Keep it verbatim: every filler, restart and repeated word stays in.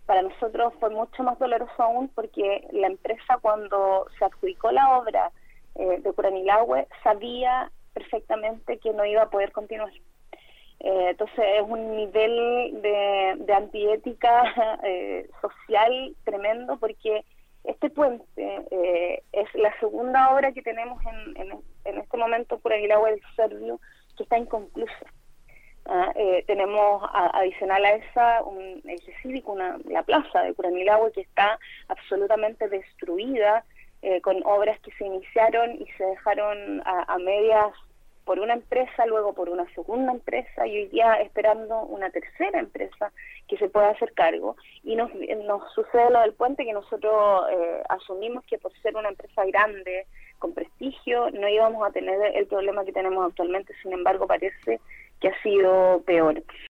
para nosotros fue mucho más doloroso aún porque la empresa, cuando se adjudicó la obra eh, de Curanilahue, sabía perfectamente que no iba a poder continuar. Eh, entonces es un nivel de, de antiética eh, social tremendo, porque este puente eh, es la segunda obra que tenemos en, en, en este momento por Curanilahue del Servio que está inconclusa. Ah, eh, tenemos a, adicional a esa un edificio cívico, una, la plaza de Curanilahue, que está absolutamente destruida, eh, con obras que se iniciaron y se dejaron a, a medias por una empresa, luego por una segunda empresa, y hoy día esperando una tercera empresa que se pueda hacer cargo. Y nos, nos sucede lo del puente, que nosotros eh, asumimos que por ser una empresa grande, con prestigio, no íbamos a tener el problema que tenemos actualmente. Sin embargo, parece que ha sido peor.